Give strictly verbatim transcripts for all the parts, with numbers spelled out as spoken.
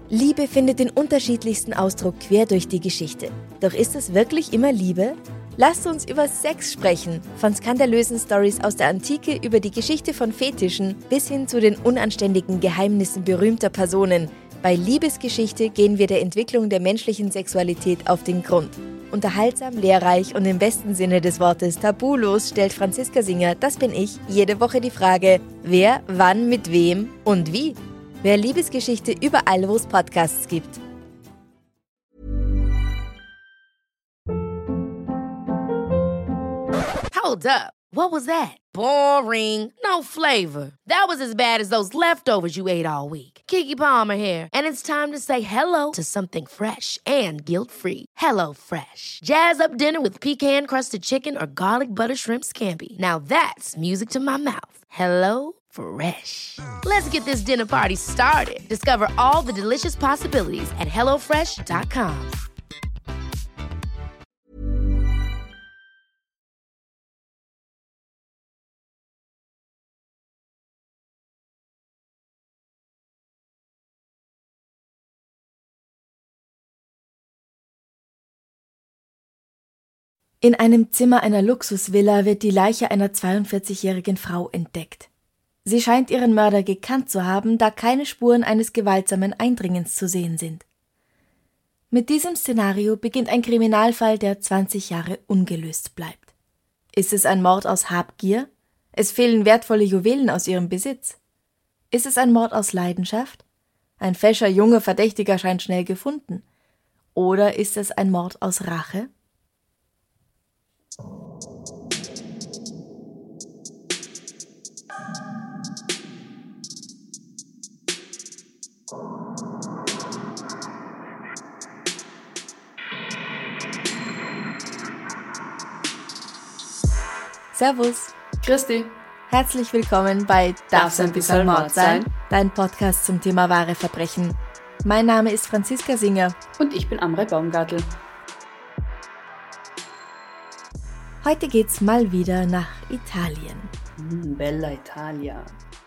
Liebe findet den unterschiedlichsten Ausdruck quer durch die Geschichte. Doch ist es wirklich immer Liebe? Lasst uns über Sex sprechen, von skandalösen Storys aus der Antike über die Geschichte von Fetischen bis hin zu den unanständigen Geheimnissen berühmter Personen. Bei Liebesgeschichte gehen wir der Entwicklung der menschlichen Sexualität auf den Grund. Unterhaltsam, lehrreich und im besten Sinne des Wortes tabulos stellt Franziska Singer, das bin ich, jede Woche die Frage, wer, wann, mit wem und wie. Wer Liebesgeschichte überall, wo es Podcasts gibt. Hold up. What was that? Boring. No flavor. That was as bad as those leftovers you ate all week. Keke Palmer here, and it's time to say hello to something fresh and guilt-free. Hello Fresh. Jazz up dinner with pecan-crusted chicken or garlic butter shrimp scampi. Now that's music to my mouth. Hello Fresh. Let's get this dinner party started. Discover all the delicious possibilities at hello fresh dot com. In einem Zimmer einer Luxusvilla wird die Leiche einer zweiundvierzigjährigen Frau entdeckt. Sie scheint ihren Mörder gekannt zu haben, da keine Spuren eines gewaltsamen Eindringens zu sehen sind. Mit diesem Szenario beginnt ein Kriminalfall, der zwanzig Jahre ungelöst bleibt. Ist es ein Mord aus Habgier? Es fehlen wertvolle Juwelen aus ihrem Besitz. Ist es ein Mord aus Leidenschaft? Ein fescher junger Verdächtiger scheint schnell gefunden. Oder ist es ein Mord aus Rache? Servus. Christi. Herzlich willkommen bei Darf's ein bisschen Mord sein? Dein Podcast zum Thema wahre Verbrechen. Mein Name ist Franziska Singer. Und ich bin Amrei Baumgartl. Heute geht's mal wieder nach Italien. Mm, Bella Italia.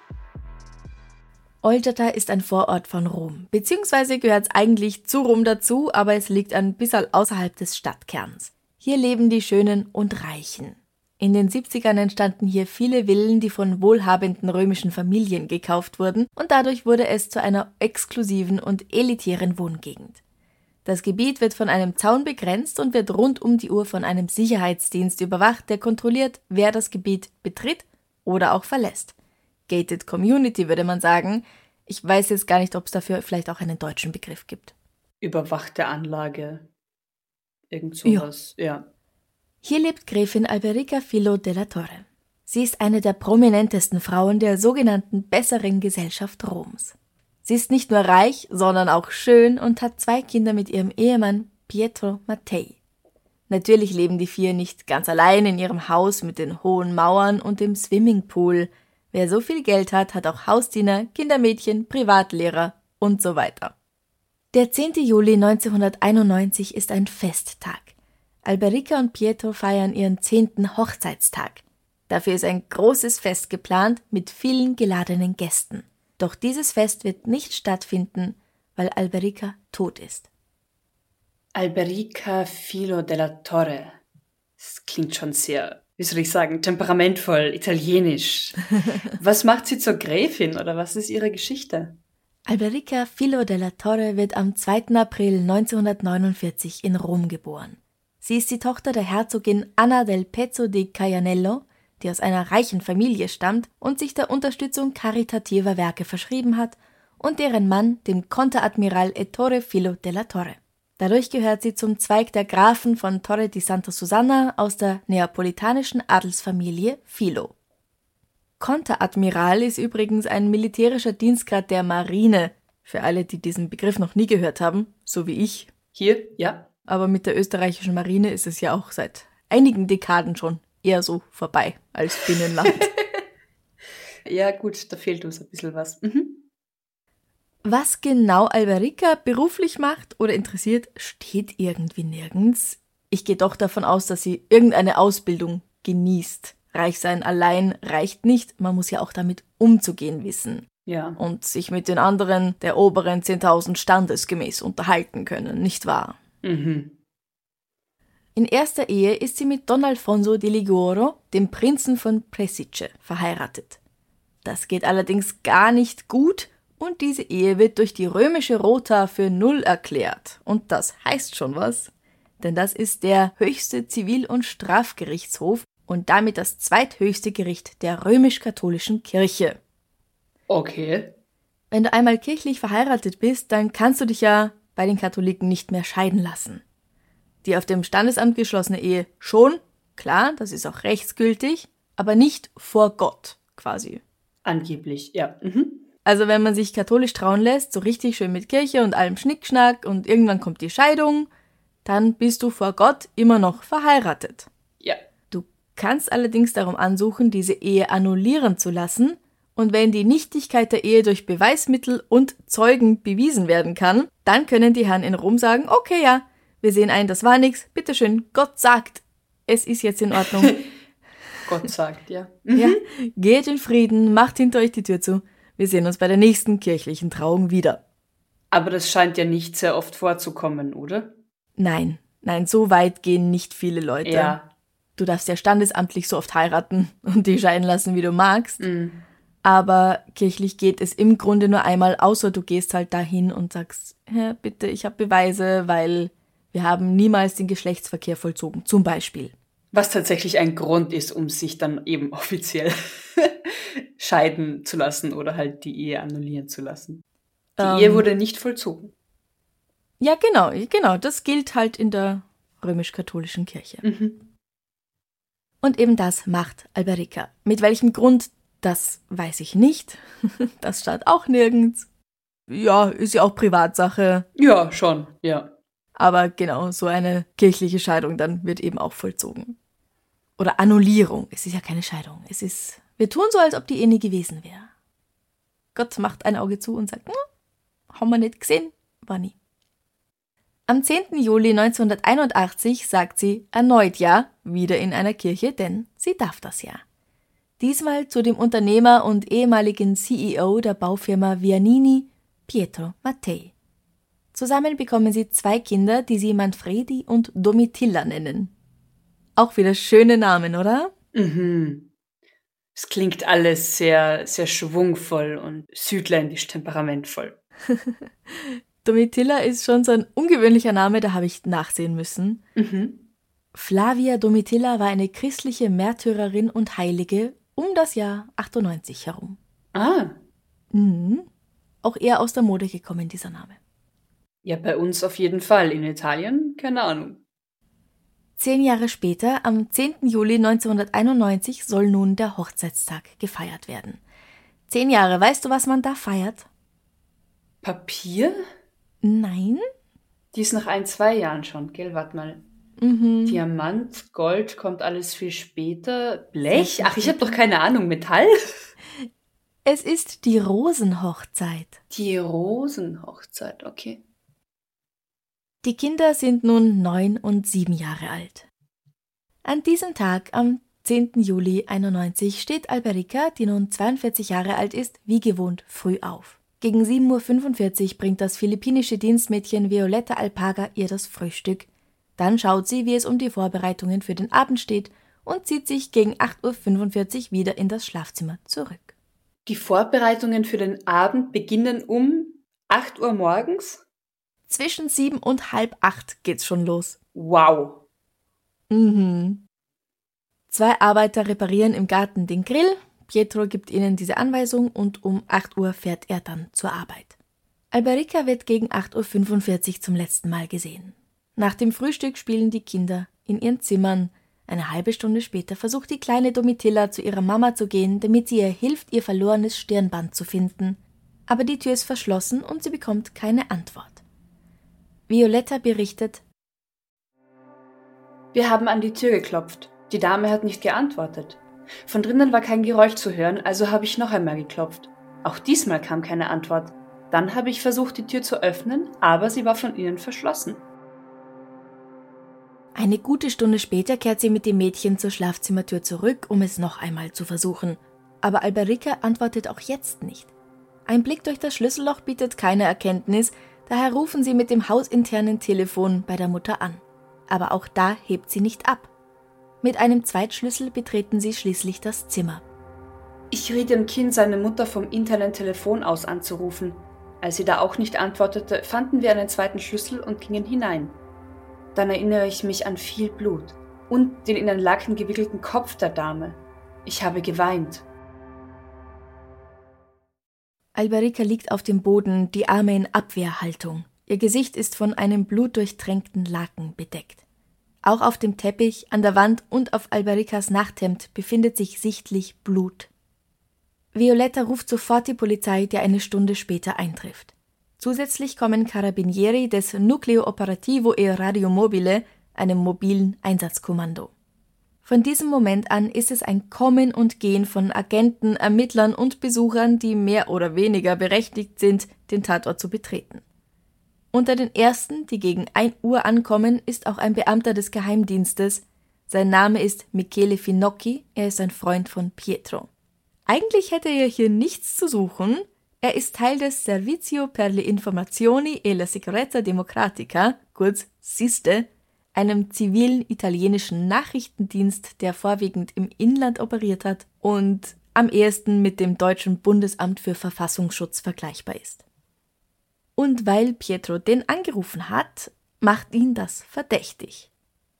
Olgeta ist ein Vorort von Rom, beziehungsweise gehört es eigentlich zu Rom dazu, aber es liegt ein bisschen außerhalb des Stadtkerns. Hier leben die Schönen und Reichen. In den siebzigern entstanden hier viele Villen, die von wohlhabenden römischen Familien gekauft wurden, und dadurch wurde es zu einer exklusiven und elitären Wohngegend. Das Gebiet wird von einem Zaun begrenzt und wird rund um die Uhr von einem Sicherheitsdienst überwacht, der kontrolliert, wer das Gebiet betritt oder auch verlässt. Gated Community würde man sagen. Ich weiß jetzt gar nicht, ob es dafür vielleicht auch einen deutschen Begriff gibt. Überwachte Anlage. Irgend sowas, ja. ja. Hier lebt Gräfin Alberica Filo della Torre. Sie ist eine der prominentesten Frauen der sogenannten besseren Gesellschaft Roms. Sie ist nicht nur reich, sondern auch schön und hat zwei Kinder mit ihrem Ehemann Pietro Mattei. Natürlich leben die vier nicht ganz allein in ihrem Haus mit den hohen Mauern und dem Swimmingpool. Wer so viel Geld hat, hat auch Hausdiener, Kindermädchen, Privatlehrer und so weiter. Der zehnte Juli neunzehnhunderteinundneunzig ist ein Festtag. Alberica und Pietro feiern ihren zehnten Hochzeitstag. Dafür ist ein großes Fest geplant mit vielen geladenen Gästen. Doch dieses Fest wird nicht stattfinden, weil Alberica tot ist. Alberica Filo della Torre. Das klingt schon sehr, wie soll ich sagen, temperamentvoll, italienisch. Was macht sie zur Gräfin oder was ist ihre Geschichte? Alberica Filo della Torre wird am zweiten April neunzehnhundertneunundvierzig in Rom geboren. Sie ist die Tochter der Herzogin Anna del Pezzo di Caianello, die aus einer reichen Familie stammt und sich der Unterstützung karitativer Werke verschrieben hat, und deren Mann, dem Konteradmiral Ettore Filo della Torre. Dadurch gehört sie zum Zweig der Grafen von Torre di Santa Susanna aus der neapolitanischen Adelsfamilie Filo. Konteradmiral ist übrigens ein militärischer Dienstgrad der Marine, für alle, die diesen Begriff noch nie gehört haben, so wie ich. Hier, ja. Aber mit der österreichischen Marine ist es ja auch seit einigen Dekaden schon eher so vorbei als Binnenland. Ja gut, da fehlt uns ein bisschen was. Mhm. Was genau Alberica beruflich macht oder interessiert, steht irgendwie nirgends. Ich gehe doch davon aus, dass sie irgendeine Ausbildung genießt. Reich sein allein reicht nicht, man muss ja auch damit umzugehen wissen. Ja. Und sich mit den anderen der oberen zehntausend standesgemäß unterhalten können, nicht wahr? Mhm. In erster Ehe ist sie mit Don Alfonso di Liguoro, dem Prinzen von Presice, verheiratet. Das geht allerdings gar nicht gut und diese Ehe wird durch die römische Rota für null erklärt. Und das heißt schon was, denn das ist der höchste Zivil- und Strafgerichtshof und damit das zweithöchste Gericht der römisch-katholischen Kirche. Okay. Wenn du einmal kirchlich verheiratet bist, dann kannst du dich ja bei den Katholiken nicht mehr scheiden lassen. Die auf dem Standesamt geschlossene Ehe schon, klar, das ist auch rechtsgültig, aber nicht vor Gott quasi. Angeblich, ja. Mhm. Also wenn man sich katholisch trauen lässt, so richtig schön mit Kirche und allem Schnickschnack und irgendwann kommt die Scheidung, dann bist du vor Gott immer noch verheiratet. Ja. Du kannst allerdings darum ansuchen, diese Ehe annullieren zu lassen, und wenn die Nichtigkeit der Ehe durch Beweismittel und Zeugen bewiesen werden kann, dann können die Herren in Rom sagen, okay, ja, wir sehen ein, das war nix, bitteschön, Gott sagt, es ist jetzt in Ordnung. Gott sagt, ja. Ja, geht in Frieden, macht hinter euch die Tür zu. Wir sehen uns bei der nächsten kirchlichen Trauung wieder. Aber das scheint ja nicht sehr oft vorzukommen, oder? Nein, nein, so weit gehen nicht viele Leute. Ja. Du darfst ja standesamtlich so oft heiraten und die scheiden lassen, wie du magst. Mhm. Aber kirchlich geht es im Grunde nur einmal, außer du gehst halt dahin und sagst, ja, bitte, ich habe Beweise, weil wir haben niemals den Geschlechtsverkehr vollzogen, zum Beispiel. Was tatsächlich ein Grund ist, um sich dann eben offiziell scheiden zu lassen oder halt die Ehe annullieren zu lassen. Die Ähm, Ehe wurde nicht vollzogen. Ja, genau, genau, das gilt halt in der römisch-katholischen Kirche. Mhm. Und eben das macht Alberica. Mit welchem Grund, das weiß ich nicht. Das stand auch nirgends. Ja, ist ja auch Privatsache. Ja, schon, ja. Aber genau, so eine kirchliche Scheidung dann wird eben auch vollzogen. Oder Annullierung. Es ist ja keine Scheidung. Es ist, wir tun so, als ob die Ehe nie gewesen wäre. Gott macht ein Auge zu und sagt, hm, haben wir nicht gesehen, war nie. Am zehnten Juli neunzehnhunderteinundachtzig sagt sie erneut ja, wieder in einer Kirche, denn sie darf das ja. Diesmal zu dem Unternehmer und ehemaligen C E O der Baufirma Vianini, Pietro Mattei. Zusammen bekommen sie zwei Kinder, die sie Manfredi und Domitilla nennen. Auch wieder schöne Namen, oder? Mhm. Es klingt alles sehr, sehr schwungvoll und südländisch temperamentvoll. Domitilla ist schon so ein ungewöhnlicher Name, da habe ich nachsehen müssen. Mhm. Flavia Domitilla war eine christliche Märtyrerin und Heilige um das Jahr achtundneunzig herum. Ah, Mhm. Auch eher aus der Mode gekommen, dieser Name. ja, bei uns auf jeden Fall. In Italien, keine Ahnung. Zehn Jahre später, am zehnten Juli neunzehnhunderteinundneunzig, soll nun der Hochzeitstag gefeiert werden. Zehn Jahre, weißt du, was man da feiert? Papier? Nein? Die ist nach ein, zwei Jahren schon, gell? Warte mal. Mhm. Diamant, Gold kommt alles viel später. Blech? Ach, ich habe doch keine Ahnung. Metall? Es ist die Rosenhochzeit. Die Rosenhochzeit, okay. Die Kinder sind nun neun und sieben Jahre alt. An diesem Tag, am zehnten Juli einundneunzig, steht Alberica, die nun zweiundvierzig Jahre alt ist, wie gewohnt früh auf. Gegen sieben Uhr fünfundvierzig bringt das philippinische Dienstmädchen Violetta Alpaga ihr das Frühstück. Dann schaut sie, wie es um die Vorbereitungen für den Abend steht und zieht sich gegen acht Uhr fünfundvierzig wieder in das Schlafzimmer zurück. Die Vorbereitungen für den Abend beginnen um acht Uhr morgens? Zwischen sieben und halb acht geht's schon los. Wow. Mhm. Zwei Arbeiter reparieren im Garten den Grill. Pietro gibt ihnen diese Anweisung und um acht Uhr fährt er dann zur Arbeit. Alberica wird gegen acht Uhr fünfundvierzig zum letzten Mal gesehen. Nach dem Frühstück spielen die Kinder in ihren Zimmern. Eine halbe Stunde später versucht die kleine Domitilla zu ihrer Mama zu gehen, damit sie ihr hilft, ihr verlorenes Stirnband zu finden. Aber die Tür ist verschlossen und sie bekommt keine Antwort. Violetta berichtet: Wir haben an die Tür geklopft. Die Dame hat nicht geantwortet. Von drinnen war kein Geräusch zu hören, also habe ich noch einmal geklopft. Auch diesmal kam keine Antwort. Dann habe ich versucht, die Tür zu öffnen, aber sie war von innen verschlossen. Eine gute Stunde später kehrt sie mit dem Mädchen zur Schlafzimmertür zurück, um es noch einmal zu versuchen. Aber Alberica antwortet auch jetzt nicht. Ein Blick durch das Schlüsselloch bietet keine Erkenntnis, daher rufen sie mit dem hausinternen Telefon bei der Mutter an. Aber auch da hebt sie nicht ab. Mit einem Zweitschlüssel betreten sie schließlich das Zimmer. Ich riet dem Kind, seine Mutter vom internen Telefon aus anzurufen. Als sie da auch nicht antwortete, fanden wir einen zweiten Schlüssel und gingen hinein. Dann erinnere ich mich an viel Blut und den in einen Laken gewickelten Kopf der Dame. Ich habe geweint. Alberica liegt auf dem Boden, die Arme in Abwehrhaltung. Ihr Gesicht ist von einem blutdurchtränkten Laken bedeckt. Auch auf dem Teppich, an der Wand und auf Albericas Nachthemd befindet sich sichtlich Blut. Violetta ruft sofort die Polizei, die eine Stunde später eintrifft. Zusätzlich kommen Carabinieri des Nucleo Operativo e Radio Mobile, einem mobilen Einsatzkommando. Von diesem Moment an ist es ein Kommen und Gehen von Agenten, Ermittlern und Besuchern, die mehr oder weniger berechtigt sind, den Tatort zu betreten. Unter den ersten, die gegen ein Uhr ankommen, ist auch ein Beamter des Geheimdienstes. Sein Name ist Michele Finocchi, er ist ein Freund von Pietro. Eigentlich hätte er hier nichts zu suchen. Er ist Teil des Servizio per le Informazioni e la Sicurezza Democratica, kurz SISDE, einem zivilen italienischen Nachrichtendienst, der vorwiegend im Inland operiert hat und am ehesten mit dem deutschen Bundesamt für Verfassungsschutz vergleichbar ist. Und weil Pietro den angerufen hat, macht ihn das verdächtig.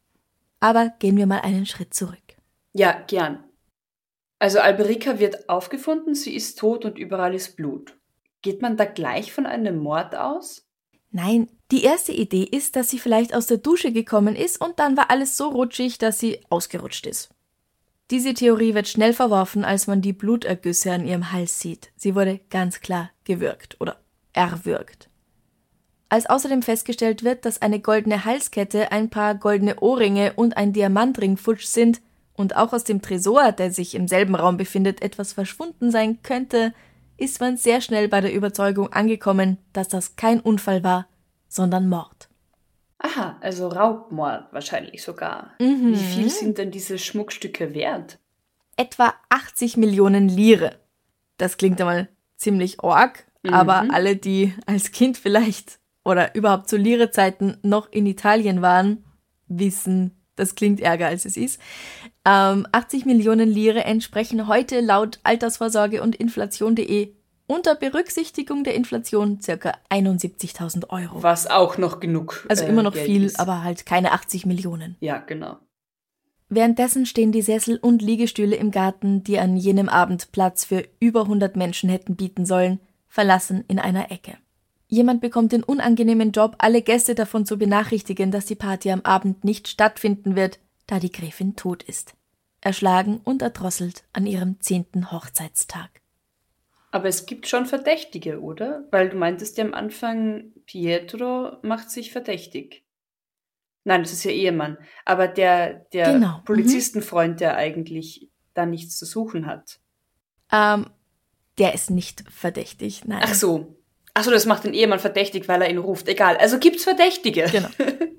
Aber gehen wir mal einen Schritt zurück. Ja, gern. Also Alberica wird aufgefunden, sie ist tot und überall ist Blut. Geht man da gleich von einem Mord aus? Nein, die erste Idee ist, dass sie vielleicht aus der Dusche gekommen ist und dann war alles so rutschig, dass sie ausgerutscht ist. Diese Theorie wird schnell verworfen, als man die Blutergüsse an ihrem Hals sieht. Sie wurde ganz klar gewürgt oder erwürgt. Als außerdem festgestellt wird, dass eine goldene Halskette, ein paar goldene Ohrringe und ein Diamantring futsch sind und auch aus dem Tresor, der sich im selben Raum befindet, etwas verschwunden sein könnte, ist man sehr schnell bei der Überzeugung angekommen, dass das kein Unfall war, sondern Mord. Aha, also Raubmord wahrscheinlich sogar. Mhm. Wie viel sind denn diese Schmuckstücke wert? Etwa achtzig Millionen Lire. Das klingt einmal ziemlich org, mhm. aber alle, die als Kind vielleicht oder überhaupt zu Lire-Zeiten noch in Italien waren, wissen, das klingt ärger als es ist. Ähm, achtzig Millionen Lire entsprechen heute laut Altersvorsorge und Inflation punkt de unter Berücksichtigung der Inflation ca. einundsiebzigtausend Euro. Was auch noch genug Also immer noch äh, Geld viel, ist. aber halt keine achtzig Millionen. Ja, genau. Währenddessen stehen die Sessel und Liegestühle im Garten, die an jenem Abend Platz für über hundert Menschen hätten bieten sollen, verlassen in einer Ecke. Jemand bekommt den unangenehmen Job, alle Gäste davon zu benachrichtigen, dass die Party am Abend nicht stattfinden wird, da die Gräfin tot ist. Erschlagen und erdrosselt an ihrem zehnten Hochzeitstag. Aber es gibt schon Verdächtige, oder? Weil du meintest ja am Anfang, Pietro macht sich verdächtig. Nein, das ist ja Ehemann. Aber der, der Genau. Polizistenfreund, der eigentlich da nichts zu suchen hat. Ähm, der ist nicht verdächtig, nein. Ach so. Ach so, das macht den Ehemann verdächtig, weil er ihn ruft. Egal, also gibt's Verdächtige. Genau.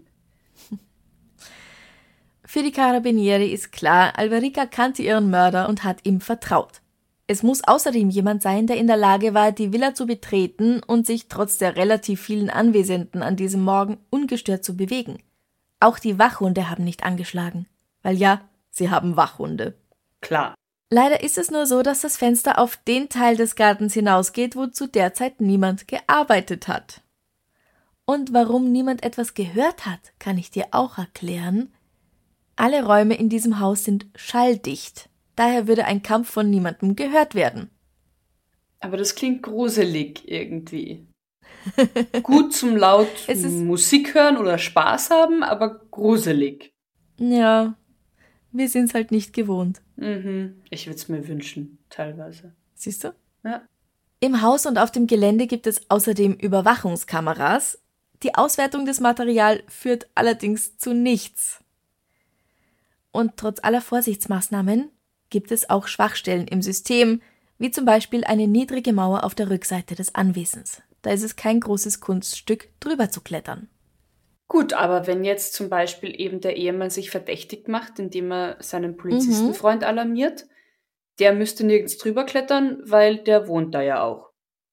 Für die Carabinieri ist klar, Alberica kannte ihren Mörder und hat ihm vertraut. Es muss außerdem jemand sein, der in der Lage war, die Villa zu betreten und sich trotz der relativ vielen Anwesenden an diesem Morgen ungestört zu bewegen. Auch die Wachhunde haben nicht angeschlagen. Weil ja, sie haben Wachhunde. Klar. Leider ist es nur so, dass das Fenster auf den Teil des Gartens hinausgeht, wo zu der Zeit niemand gearbeitet hat. Und warum niemand etwas gehört hat, kann ich dir auch erklären. Alle Räume in diesem Haus sind schalldicht. Daher würde ein Kampf von niemandem gehört werden. Aber das klingt gruselig irgendwie. Gut zum laut Es ist- Musik hören oder Spaß haben, aber gruselig. Ja, wir sind's halt nicht gewohnt. Mhm. Ich würde es mir wünschen, teilweise. Siehst du? Ja. Im Haus und auf dem Gelände gibt es außerdem Überwachungskameras. Die Auswertung des Materials führt allerdings zu nichts. Und trotz aller Vorsichtsmaßnahmen gibt es auch Schwachstellen im System, wie zum Beispiel eine niedrige Mauer auf der Rückseite des Anwesens. Da ist es kein großes Kunststück, drüber zu klettern. Gut, aber wenn jetzt zum Beispiel eben der Ehemann sich verdächtig macht, indem er seinen Polizistenfreund alarmiert, der müsste nirgends drüber klettern, weil der wohnt da ja auch.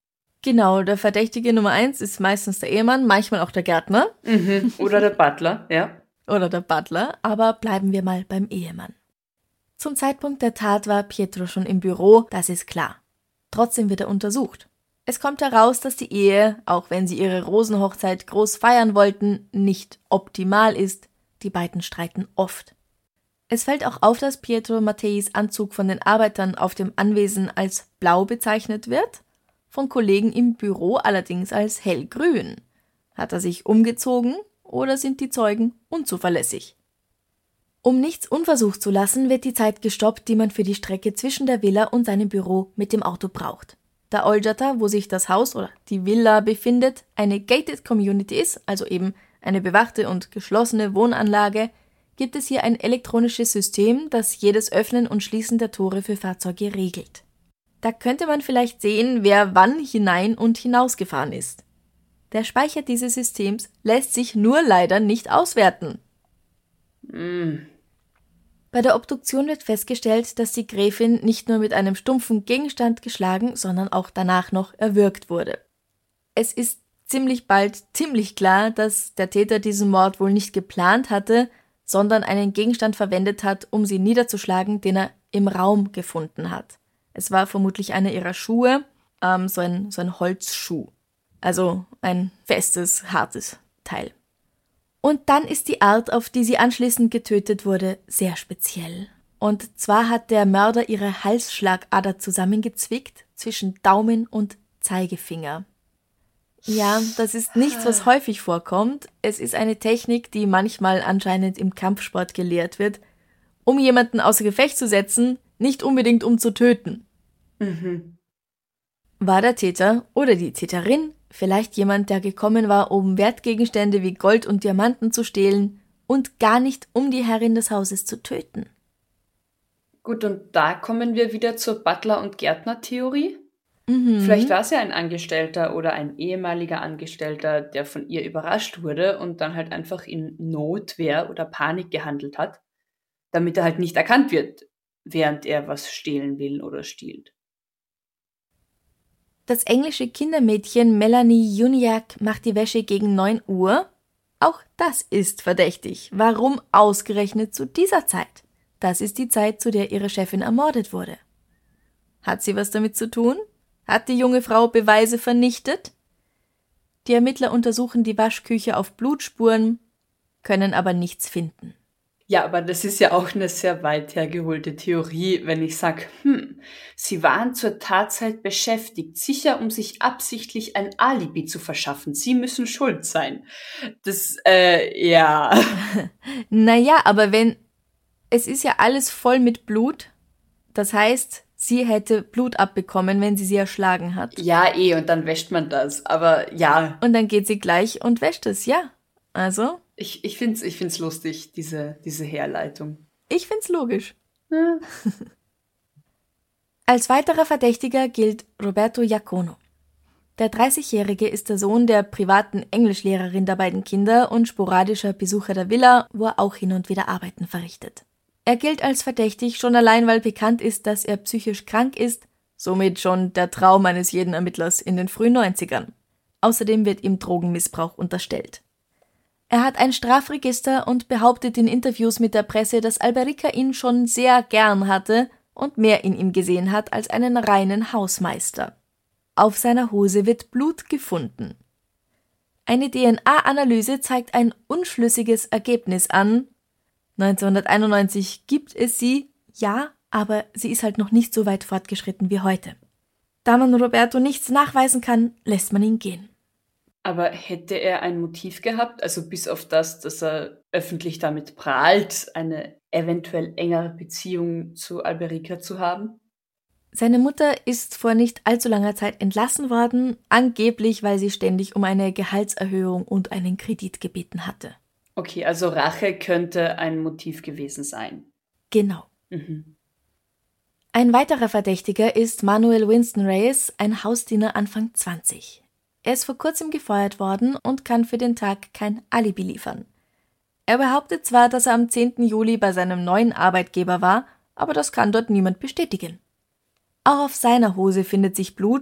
Genau, der Verdächtige Nummer eins ist meistens der Ehemann, manchmal auch der Gärtner. Mhm. Oder der Butler, ja. Oder der Butler, aber bleiben wir mal beim Ehemann. Zum Zeitpunkt der Tat war Pietro schon im Büro, das ist klar. Trotzdem wird er untersucht. Es kommt heraus, dass die Ehe, auch wenn sie ihre Rosenhochzeit groß feiern wollten, nicht optimal ist. Die beiden streiten oft. Es fällt auch auf, dass Pietro Matteis Anzug von den Arbeitern auf dem Anwesen als blau bezeichnet wird, von Kollegen im Büro allerdings als hellgrün. Hat er sich umgezogen oder sind die Zeugen unzuverlässig? Um nichts unversucht zu lassen, wird die Zeit gestoppt, die man für die Strecke zwischen der Villa und seinem Büro mit dem Auto braucht. Da Olcata, wo sich das Haus oder die Villa befindet, eine gated Community ist, also eben eine bewachte und geschlossene Wohnanlage, gibt es hier ein elektronisches System, das jedes Öffnen und Schließen der Tore für Fahrzeuge regelt. Da könnte man vielleicht sehen, wer wann hinein und hinausgefahren ist. Der Speicher dieses Systems lässt sich nur leider nicht auswerten. Mm. Bei der Obduktion wird festgestellt, dass die Gräfin nicht nur mit einem stumpfen Gegenstand geschlagen, sondern auch danach noch erwürgt wurde. Es ist ziemlich bald ziemlich klar, dass der Täter diesen Mord wohl nicht geplant hatte, sondern einen Gegenstand verwendet hat, um sie niederzuschlagen, den er im Raum gefunden hat. Es war vermutlich einer ihrer Schuhe, ähm, so ein, so ein Holzschuh. Also ein festes, hartes Teil. Und dann ist die Art, auf die sie anschließend getötet wurde, sehr speziell. Und zwar hat der Mörder ihre Halsschlagader zusammengezwickt zwischen Daumen und Zeigefinger. Ja, das ist nichts, was häufig vorkommt. Es ist eine Technik, die manchmal anscheinend im Kampfsport gelehrt wird, um jemanden außer Gefecht zu setzen, nicht unbedingt um zu töten. Mhm. War der Täter oder die Täterin vielleicht jemand, der gekommen war, um Wertgegenstände wie Gold und Diamanten zu stehlen und gar nicht, um die Herrin des Hauses zu töten? Gut, und da kommen wir wieder zur Butler- und Gärtner-Theorie. Mhm. Vielleicht war es ja ein Angestellter oder ein ehemaliger Angestellter, der von ihr überrascht wurde und dann halt einfach in Notwehr oder Panik gehandelt hat, damit er halt nicht erkannt wird, während er was stehlen will oder stiehlt. Das englische Kindermädchen Melanie Juniak macht die Wäsche gegen neun Uhr. Auch das ist verdächtig. Warum ausgerechnet zu dieser Zeit? Das ist die Zeit, zu der ihre Chefin ermordet wurde. Hat sie was damit zu tun? Hat die junge Frau Beweise vernichtet? Die Ermittler untersuchen die Waschküche auf Blutspuren, können aber nichts finden. Ja, aber das ist ja auch eine sehr weit hergeholte Theorie, wenn ich sage, hm, sie waren zur Tatzeit beschäftigt, sicher um sich absichtlich ein Alibi zu verschaffen. Sie müssen schuld sein. Das, äh, ja. Naja, aber wenn, es ist ja alles voll mit Blut, das heißt, sie hätte Blut abbekommen, wenn sie sie erschlagen hat. Ja, eh, und dann wäscht man das, aber ja. Und dann geht sie gleich und wäscht es, ja. Also? Ich, ich find's, ich find's lustig, diese, diese Herleitung. Ich find's logisch. Ja. Als weiterer Verdächtiger gilt Roberto Iacono. Der dreißigjährige ist der Sohn der privaten Englischlehrerin der beiden Kinder und sporadischer Besucher der Villa, wo er auch hin und wieder Arbeiten verrichtet. Er gilt als verdächtig, schon allein, weil bekannt ist, dass er psychisch krank ist, somit schon der Traum eines jeden Ermittlers in den frühen neunzigern. Außerdem wird ihm Drogenmissbrauch unterstellt. Er hat ein Strafregister und behauptet in Interviews mit der Presse, dass Alberica ihn schon sehr gern hatte und mehr in ihm gesehen hat als einen reinen Hausmeister. Auf seiner Hose wird Blut gefunden. Eine D N A-Analyse zeigt ein unschlüssiges Ergebnis an. neunzehnhunderteinundneunzig gibt es sie, ja, aber sie ist halt noch nicht so weit fortgeschritten wie heute. Da man Roberto nichts nachweisen kann, lässt man ihn gehen. Aber hätte er ein Motiv gehabt, also bis auf das, dass er öffentlich damit prahlt, eine eventuell engere Beziehung zu Alberica zu haben? Seine Mutter ist vor nicht allzu langer Zeit entlassen worden, angeblich, weil sie ständig um eine Gehaltserhöhung und einen Kredit gebeten hatte. Okay, also Rache könnte ein Motiv gewesen sein. Genau. Mhm. Ein weiterer Verdächtiger ist Manuel Winston Reyes, ein Hausdiener Anfang zwanzig. Er ist vor kurzem gefeuert worden und kann für den Tag kein Alibi liefern. Er behauptet zwar, dass er am zehnten Juli bei seinem neuen Arbeitgeber war, aber das kann dort niemand bestätigen. Auch auf seiner Hose findet sich Blut,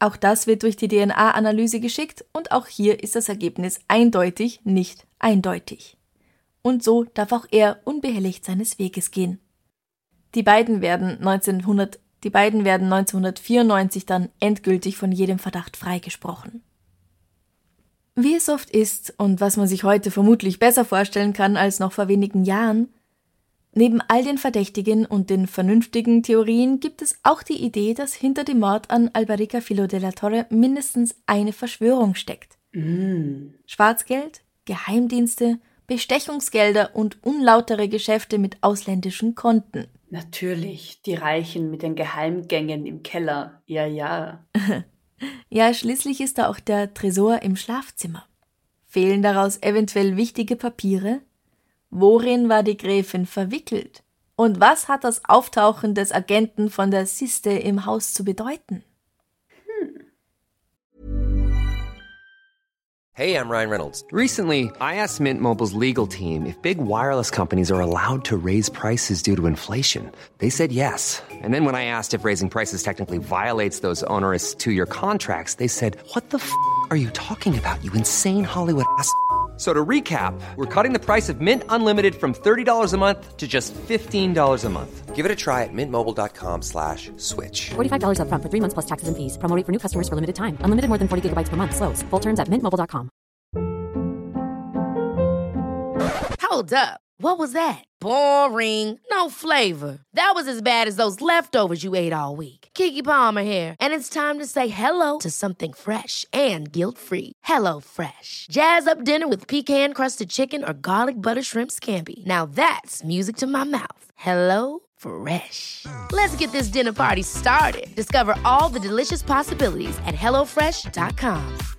Auch das wird durch die D N A-Analyse geschickt und auch hier ist das Ergebnis eindeutig nicht eindeutig. Und so darf auch er unbehelligt seines Weges gehen. Die beiden werden, neunzehnhundert, die beiden werden neunzehnhundertvierundneunzig dann endgültig von jedem Verdacht freigesprochen. Wie es oft ist und was man sich heute vermutlich besser vorstellen kann als noch vor wenigen Jahren, neben all den verdächtigen und den vernünftigen Theorien gibt es auch die Idee, dass hinter dem Mord an Alberica Filho de la Torre mindestens eine Verschwörung steckt. Mm. Schwarzgeld, Geheimdienste, Bestechungsgelder und unlautere Geschäfte mit ausländischen Konten. Natürlich, die Reichen mit den Geheimgängen im Keller. Ja, ja. Ja, schließlich ist da auch der Tresor im Schlafzimmer. Fehlen daraus eventuell wichtige Papiere? Worin war die Gräfin verwickelt? Und was hat das Auftauchen des Agenten von der Siste im Haus zu bedeuten? Hm. Hey, I'm Ryan Reynolds. Recently, I asked Mint Mobile's legal team if big wireless companies are allowed to raise prices due to inflation. They said yes. And then when I asked if raising prices technically violates those onerous two-year contracts, they said, "What the f*** are you talking about, you insane Hollywood ass?" So to recap, we're cutting the price of Mint Unlimited from thirty dollars a month to just fifteen dollars a month. Give it a try at mintmobile.com slash switch. forty-five dollars up front for three months plus taxes and fees. Promo rate for new customers for limited time. Unlimited more than forty gigabytes per month. Slows full terms at mint mobile dot com. Hold up. What was that? Boring. No flavor. That was as bad as those leftovers you ate all week. Keke Palmer here. And it's time to say hello to something fresh and guilt-free. Hello Fresh. Jazz up dinner with pecan-crusted chicken or garlic butter shrimp scampi. Now that's music to my mouth. Hello Fresh. Let's get this dinner party started. Discover all the delicious possibilities at hello fresh dot com.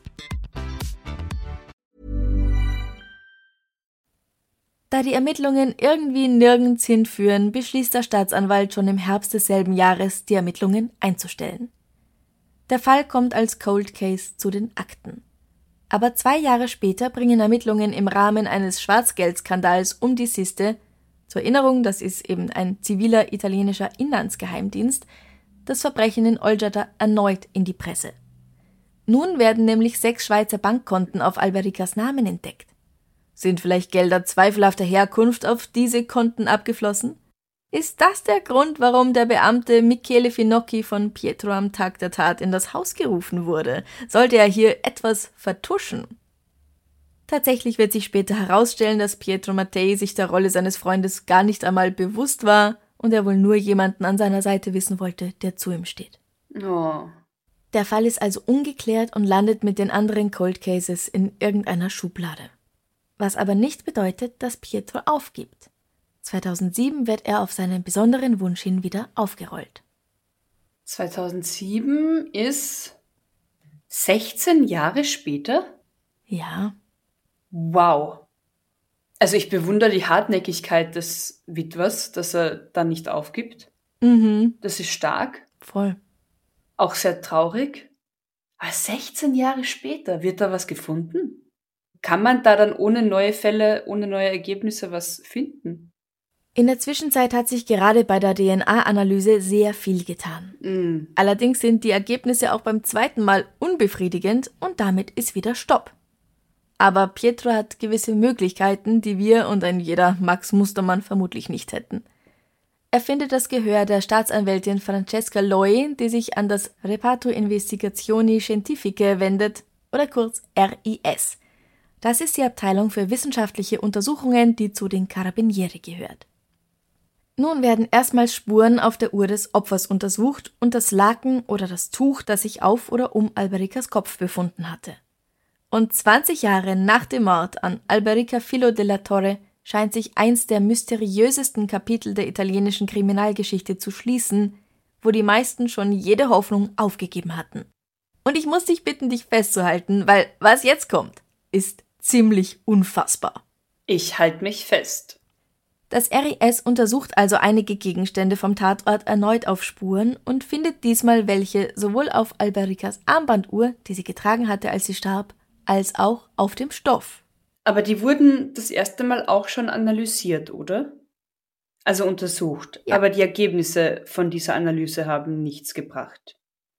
Da die Ermittlungen irgendwie nirgends hinführen, beschließt der Staatsanwalt schon im Herbst desselben Jahres, die Ermittlungen einzustellen. Der Fall kommt als Cold Case zu den Akten. Aber zwei Jahre später bringen Ermittlungen im Rahmen eines Schwarzgeldskandals um die Siste, zur Erinnerung, das ist eben ein ziviler italienischer Inlandsgeheimdienst, das Verbrechen in Olgiata erneut in die Presse. Nun werden nämlich sechs Schweizer Bankkonten auf Albericas Namen entdeckt. Sind vielleicht Gelder zweifelhafter Herkunft auf diese Konten abgeflossen? Ist das der Grund, warum der Beamte Michele Finocchi von Pietro am Tag der Tat in das Haus gerufen wurde? Sollte er hier etwas vertuschen? Tatsächlich wird sich später herausstellen, dass Pietro Mattei sich der Rolle seines Freundes gar nicht einmal bewusst war und er wohl nur jemanden an seiner Seite wissen wollte, der zu ihm steht. Oh. Der Fall ist also ungeklärt und landet mit den anderen Cold Cases in irgendeiner Schublade. Was aber nicht bedeutet, dass Pietro aufgibt. zweitausendsieben wird er auf seinen besonderen Wunsch hin wieder aufgerollt. zweitausendsieben ist sechzehn Jahre später? Ja. Wow. Also ich bewundere die Hartnäckigkeit des Witwers, dass er dann nicht aufgibt. Mhm. Das ist stark. Voll. Auch sehr traurig. Aber sechzehn Jahre später, wird da was gefunden? Kann man da dann ohne neue Fälle, ohne neue Ergebnisse was finden? In der Zwischenzeit hat sich gerade bei der D N A-Analyse sehr viel getan. Mm. Allerdings sind die Ergebnisse auch beim zweiten Mal unbefriedigend und damit ist wieder Stopp. Aber Pietro hat gewisse Möglichkeiten, die wir und ein jeder Max Mustermann vermutlich nicht hätten. Er findet das Gehör der Staatsanwältin Francesca Loi, die sich an das Reparto Investigazioni Scientifiche wendet, oder kurz R I S. Das ist die Abteilung für wissenschaftliche Untersuchungen, die zu den Carabinieri gehört. Nun werden erstmals Spuren auf der Uhr des Opfers untersucht und das Laken oder das Tuch, das sich auf oder um Albericas Kopf befunden hatte. Und zwanzig Jahre nach dem Mord an Alberica Filho de la Torre scheint sich eins der mysteriösesten Kapitel der italienischen Kriminalgeschichte zu schließen, wo die meisten schon jede Hoffnung aufgegeben hatten. Und ich muss dich bitten, dich festzuhalten, weil was jetzt kommt, ist ziemlich unfassbar. Ich halte mich fest. Das R I S untersucht also einige Gegenstände vom Tatort erneut auf Spuren und findet diesmal welche sowohl auf Albericas Armbanduhr, die sie getragen hatte, als sie starb, als auch auf dem Stoff. Aber die wurden das erste Mal auch schon analysiert, oder? Also untersucht. Ja. Aber die Ergebnisse von dieser Analyse haben nichts gebracht.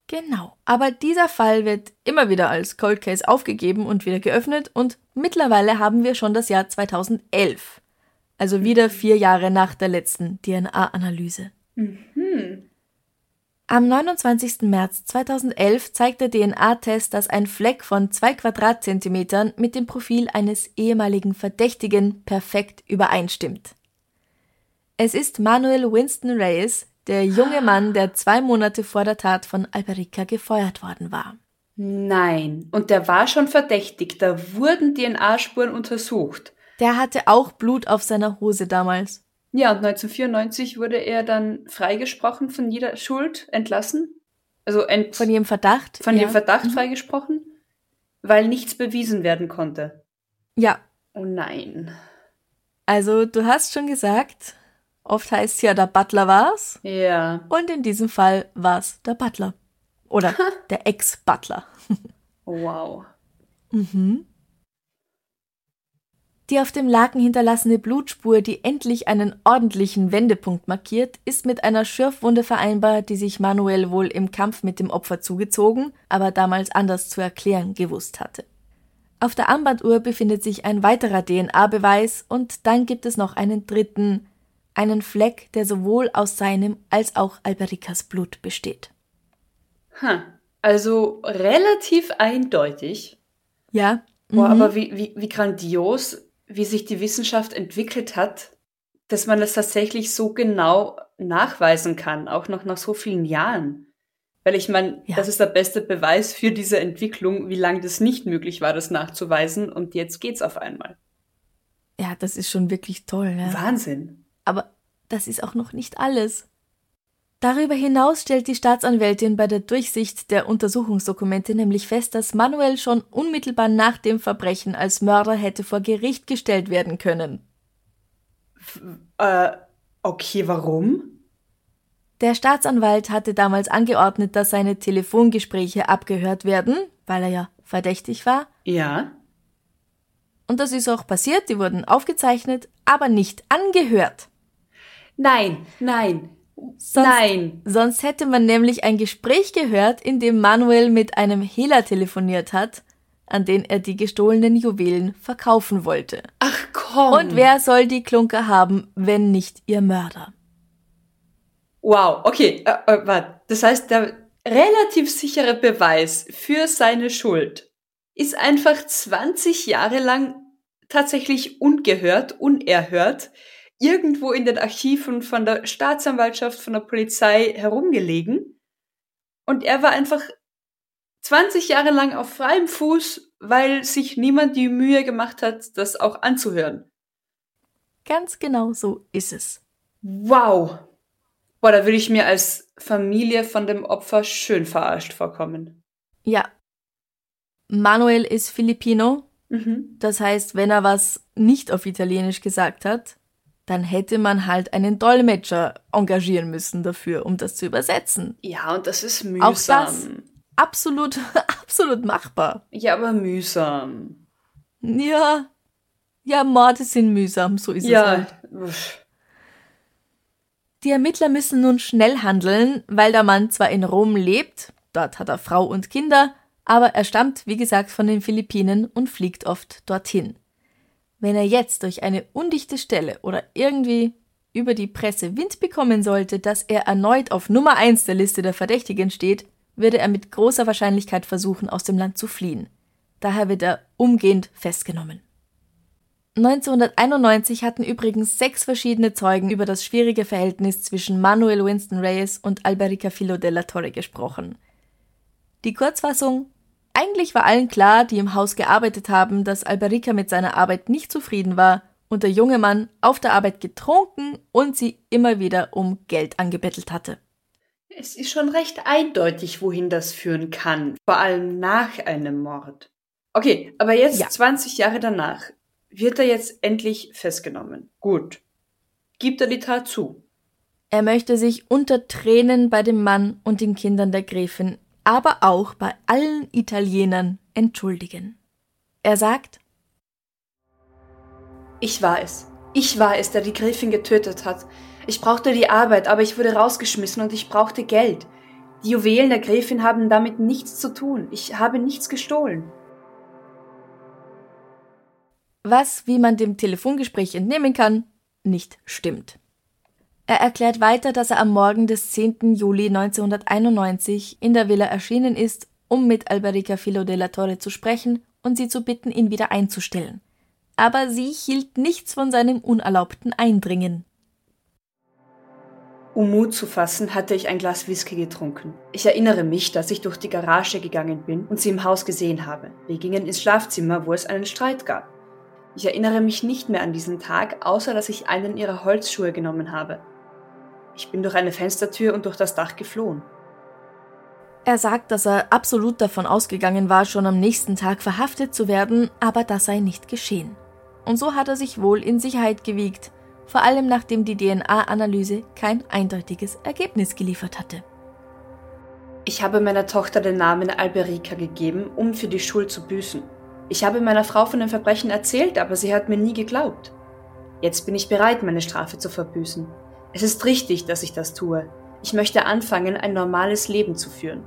Genau, aber dieser Fall wird immer wieder als Cold Case aufgegeben und wieder geöffnet und mittlerweile haben wir schon das Jahr zweitausendelf, also wieder vier Jahre nach der letzten D N A-Analyse. Mhm. Am neunundzwanzigsten März zweitausendelf zeigt der D N A-Test, dass ein Fleck von zwei Quadratzentimetern mit dem Profil eines ehemaligen Verdächtigen perfekt übereinstimmt. Es ist Manuel Winston Reyes, der junge Mann, der zwei Monate vor der Tat von Alberica gefeuert worden war. Nein, und der war schon verdächtig, da wurden D N A-Spuren untersucht. Der hatte auch Blut auf seiner Hose damals. Ja, und neunzehnhundertvierundneunzig wurde er dann freigesprochen, von jeder Schuld entlassen. Also ent- Von jedem Verdacht? von ja. jedem Verdacht Mhm. freigesprochen, weil nichts bewiesen werden konnte. Ja, Oh nein. also du hast schon gesagt, oft heißt es ja, der Butler war's. Ja. Und in diesem Fall war's der Butler. Oder der Ex-Butler. Wow. Die auf dem Laken hinterlassene Blutspur, die endlich einen ordentlichen Wendepunkt markiert, ist mit einer Schürfwunde vereinbar, die sich Manuel wohl im Kampf mit dem Opfer zugezogen, aber damals anders zu erklären gewusst hatte. Auf der Armbanduhr befindet sich ein weiterer D N A-Beweis und dann gibt es noch einen dritten, einen Fleck, der sowohl aus seinem als auch Albericas Blut besteht. Ha. Also relativ eindeutig. Ja, Boah, mhm. aber wie, wie, wie grandios, wie sich die Wissenschaft entwickelt hat, dass man das tatsächlich so genau nachweisen kann, auch noch nach so vielen Jahren. Weil ich meine, Ja. das ist der beste Beweis für diese Entwicklung, wie lange das nicht möglich war, das nachzuweisen, und jetzt geht's auf einmal. Ja, das ist schon wirklich toll. Ja. Wahnsinn. Aber das ist auch noch nicht alles. Darüber hinaus stellt die Staatsanwältin bei der Durchsicht der Untersuchungsdokumente nämlich fest, dass Manuel schon unmittelbar nach dem Verbrechen als Mörder hätte vor Gericht gestellt werden können. Äh, okay, warum? Der Staatsanwalt hatte damals angeordnet, dass seine Telefongespräche abgehört werden, weil er ja verdächtig war. Ja. Und das ist auch passiert, die wurden aufgezeichnet, aber nicht angehört. Nein, nein, Sonst, nein. Sonst hätte man nämlich ein Gespräch gehört, in dem Manuel mit einem Hehler telefoniert hat, an den er die gestohlenen Juwelen verkaufen wollte. Ach komm. Und wer soll die Klunker haben, wenn nicht ihr Mörder? Wow, okay, äh, äh, warte. Das heißt, der relativ sichere Beweis für seine Schuld ist einfach zwanzig Jahre lang tatsächlich ungehört, unerhört, irgendwo in den Archiven von der Staatsanwaltschaft, von der Polizei herumgelegen. Und er war einfach zwanzig Jahre lang auf freiem Fuß, weil sich niemand die Mühe gemacht hat, das auch anzuhören. Ganz genau so ist es. Wow. Boah, da würde ich mir als Familie von dem Opfer schön verarscht vorkommen. Ja. Manuel ist Filipino, Mhm. das heißt, wenn er was nicht auf Italienisch gesagt hat, dann hätte man halt einen Dolmetscher engagieren müssen dafür, um das zu übersetzen. Ja, und das ist mühsam. Auch das absolut, absolut machbar. Ja, aber mühsam. Ja, ja, Morde sind mühsam, so ist es Ja. halt. Uff. Die Ermittler müssen nun schnell handeln, weil der Mann zwar in Rom lebt, dort hat er Frau und Kinder, aber er stammt, wie gesagt, von den Philippinen und fliegt oft dorthin. Wenn er jetzt durch eine undichte Stelle oder irgendwie über die Presse Wind bekommen sollte, dass er erneut auf Nummer eins der Liste der Verdächtigen steht, würde er mit großer Wahrscheinlichkeit versuchen, aus dem Land zu fliehen. Daher wird er umgehend festgenommen. neunzehnhunderteinundneunzig hatten übrigens sechs verschiedene Zeugen über das schwierige Verhältnis zwischen Manuel Winston Reyes und Alberica Filo de la Torre gesprochen. Die Kurzfassung: Eigentlich war allen klar, die im Haus gearbeitet haben, dass Alberica mit seiner Arbeit nicht zufrieden war und der junge Mann auf der Arbeit getrunken und sie immer wieder um Geld angebettelt hatte. Es ist schon recht eindeutig, wohin das führen kann. Vor allem nach einem Mord. Okay, aber jetzt Ja. zwanzig Jahre danach wird er jetzt endlich festgenommen. Gut. Gibt er die Tat zu? Er möchte sich unter Tränen bei dem Mann und den Kindern der Gräfin, aber auch bei allen Italienern entschuldigen. Er sagt: Ich war es. Ich war es, der die Gräfin getötet hat. Ich brauchte die Arbeit, aber ich wurde rausgeschmissen und ich brauchte Geld. Die Juwelen der Gräfin haben damit nichts zu tun. Ich habe nichts gestohlen. Was, wie man dem Telefongespräch entnehmen kann, nicht stimmt. Er erklärt weiter, dass er am Morgen des zehnten Juli neunzehnhunderteinundneunzig in der Villa erschienen ist, um mit Alberica Filo de la Torre zu sprechen und sie zu bitten, ihn wieder einzustellen. Aber sie hielt nichts von seinem unerlaubten Eindringen. Um Mut zu fassen, hatte ich ein Glas Whisky getrunken. Ich erinnere mich, dass ich durch die Garage gegangen bin und sie im Haus gesehen habe. Wir gingen ins Schlafzimmer, wo es einen Streit gab. Ich erinnere mich nicht mehr an diesen Tag, außer dass ich einen ihrer Holzschuhe genommen habe. Ich bin durch eine Fenstertür und durch das Dach geflohen. Er sagt, dass er absolut davon ausgegangen war, schon am nächsten Tag verhaftet zu werden, aber das sei nicht geschehen. Und so hat er sich wohl in Sicherheit gewiegt, vor allem nachdem die D N A-Analyse kein eindeutiges Ergebnis geliefert hatte. Ich habe meiner Tochter den Namen Alberica gegeben, um für die Schuld zu büßen. Ich habe meiner Frau von dem Verbrechen erzählt, aber sie hat mir nie geglaubt. Jetzt bin ich bereit, meine Strafe zu verbüßen. Es ist richtig, dass ich das tue. Ich möchte anfangen, ein normales Leben zu führen.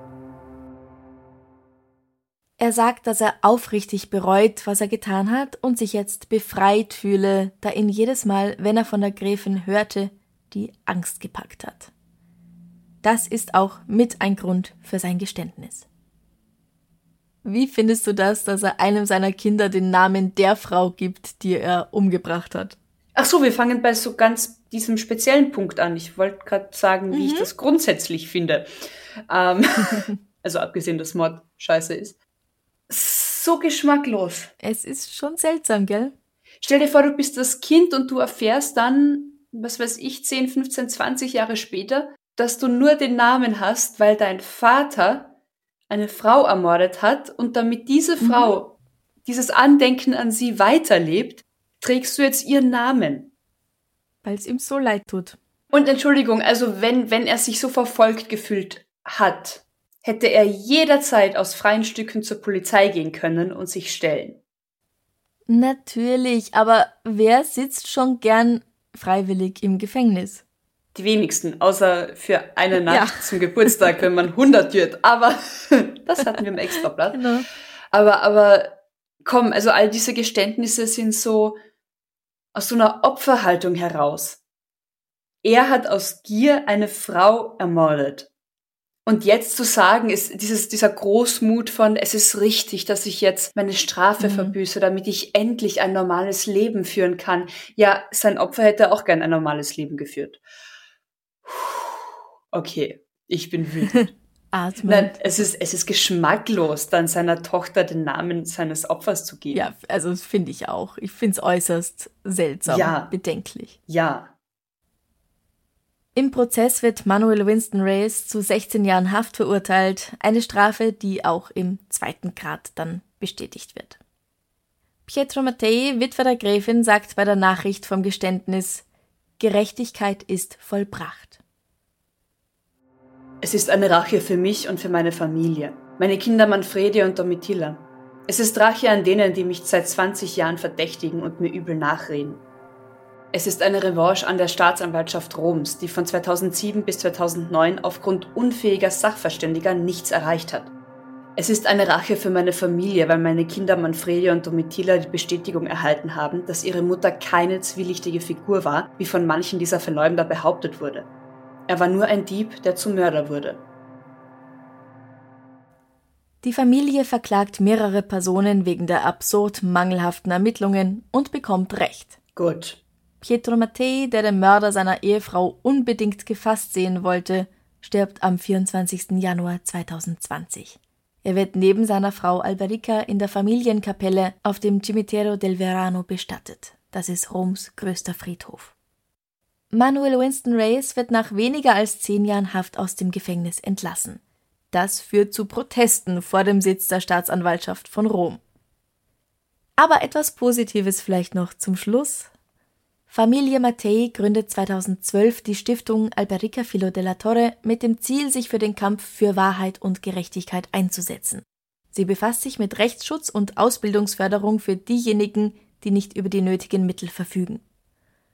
Er sagt, dass er aufrichtig bereut, was er getan hat und sich jetzt befreit fühle, da ihn jedes Mal, wenn er von der Gräfin hörte, die Angst gepackt hat. Das ist auch mit ein Grund für sein Geständnis. Wie findest du das, dass er einem seiner Kinder den Namen der Frau gibt, die er umgebracht hat? Ach so, wir fangen bei so ganz diesem speziellen Punkt an. Ich wollte gerade sagen, wie mhm. ich das grundsätzlich finde. Ähm, also abgesehen, dass Mord scheiße ist. So geschmacklos. Es ist schon seltsam, gell? Stell dir vor, du bist das Kind und du erfährst dann, was weiß ich, zehn, fünfzehn, zwanzig Jahre später, dass du nur den Namen hast, weil dein Vater eine Frau ermordet hat und damit diese Frau, mhm. dieses Andenken an sie weiterlebt, trägst du jetzt ihren Namen. Weil es ihm so leid tut. Und Entschuldigung, also wenn, wenn er sich so verfolgt gefühlt hat, hätte er jederzeit aus freien Stücken zur Polizei gehen können und sich stellen. Natürlich, aber wer sitzt schon gern freiwillig im Gefängnis? Die wenigsten, außer für eine Nacht ja. zum Geburtstag, wenn man hundert wird. Aber das hatten wir im Extrablatt. Genau. Aber, aber komm, also all diese Geständnisse sind so aus so einer Opferhaltung heraus. Er hat aus Gier eine Frau ermordet. Und jetzt zu sagen, ist dieses, dieser Großmut von, es ist richtig, dass ich jetzt meine Strafe mhm. verbüße, damit ich endlich ein normales Leben führen kann. Ja, sein Opfer hätte auch gern ein normales Leben geführt. Okay, ich bin wütend. Atmen. Nein, es ist, es ist geschmacklos, dann seiner Tochter den Namen seines Opfers zu geben. Ja, also das finde ich auch. Ich finde es äußerst seltsam, ja. bedenklich. Ja. Im Prozess wird Manuel Winston Reyes zu sechzehn Jahren Haft verurteilt, eine Strafe, die auch im zweiten Grad dann bestätigt wird. Pietro Mattei, Witwer der Gräfin, sagt bei der Nachricht vom Geständnis: Gerechtigkeit ist vollbracht. Es ist eine Rache für mich und für meine Familie, meine Kinder Manfredi und Domitilla. Es ist Rache an denen, die mich seit zwanzig Jahren verdächtigen und mir übel nachreden. Es ist eine Revanche an der Staatsanwaltschaft Roms, die von zweitausendsieben bis zweitausendneun aufgrund unfähiger Sachverständiger nichts erreicht hat. Es ist eine Rache für meine Familie, weil meine Kinder Manfredi und Domitilla die Bestätigung erhalten haben, dass ihre Mutter keine zwielichtige Figur war, wie von manchen dieser Verleumder behauptet wurde. Er war nur ein Dieb, der zum Mörder wurde. Die Familie verklagt mehrere Personen wegen der absurd mangelhaften Ermittlungen und bekommt Recht. Gut. Pietro Mattei, der den Mörder seiner Ehefrau unbedingt gefasst sehen wollte, stirbt am vierundzwanzigsten Januar zweitausendzwanzig. Er wird neben seiner Frau Alberica in der Familienkapelle auf dem Cimitero del Verano bestattet. Das ist Roms größter Friedhof. Manuel Winston Reyes wird nach weniger als zehn Jahren Haft aus dem Gefängnis entlassen. Das führt zu Protesten vor dem Sitz der Staatsanwaltschaft von Rom. Aber etwas Positives vielleicht noch zum Schluss. Familie Mattei gründet zweitausendzwölf die Stiftung Alberica Filo de la Torre mit dem Ziel, sich für den Kampf für Wahrheit und Gerechtigkeit einzusetzen. Sie befasst sich mit Rechtsschutz und Ausbildungsförderung für diejenigen, die nicht über die nötigen Mittel verfügen.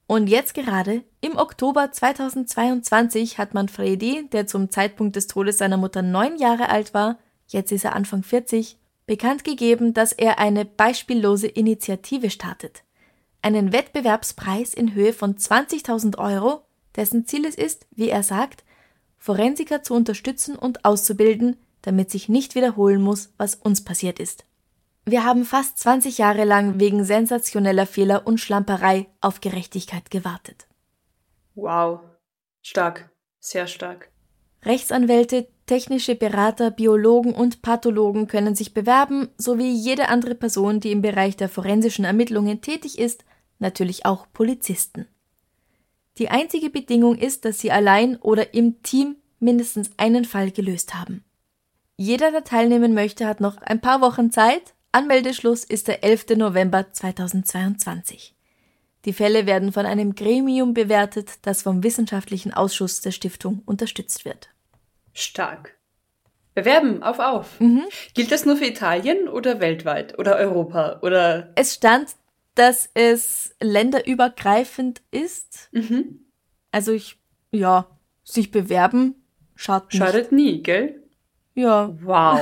Und jetzt gerade, im Oktober zweitausendzweiundzwanzig, hat Manfredi, der zum Zeitpunkt des Todes seiner Mutter neun Jahre alt war, jetzt ist er Anfang vierzig, bekannt gegeben, dass er eine beispiellose Initiative startet. Einen Wettbewerbspreis in Höhe von zwanzigtausend Euro, dessen Ziel es ist, wie er sagt, Forensiker zu unterstützen und auszubilden, damit sich nicht wiederholen muss, was uns passiert ist. Wir haben fast zwanzig Jahre lang wegen sensationeller Fehler und Schlamperei auf Gerechtigkeit gewartet. Wow, stark, sehr stark. Rechtsanwälte, technische Berater, Biologen und Pathologen können sich bewerben, sowie jede andere Person, die im Bereich der forensischen Ermittlungen tätig ist, natürlich auch Polizisten. Die einzige Bedingung ist, dass sie allein oder im Team mindestens einen Fall gelöst haben. Jeder, der teilnehmen möchte, hat noch ein paar Wochen Zeit. Anmeldeschluss ist der elfter November zweitausendzweiundzwanzig. Die Fälle werden von einem Gremium bewertet, das vom Wissenschaftlichen Ausschuss der Stiftung unterstützt wird. Stark. Bewerben, auf, auf. Mhm. Gilt das nur für Italien oder weltweit oder Europa oder? Es stand, dass es länderübergreifend ist. Mhm. Also ich, ja, sich bewerben schadet nicht. Schadet nie, gell? Ja. Wow.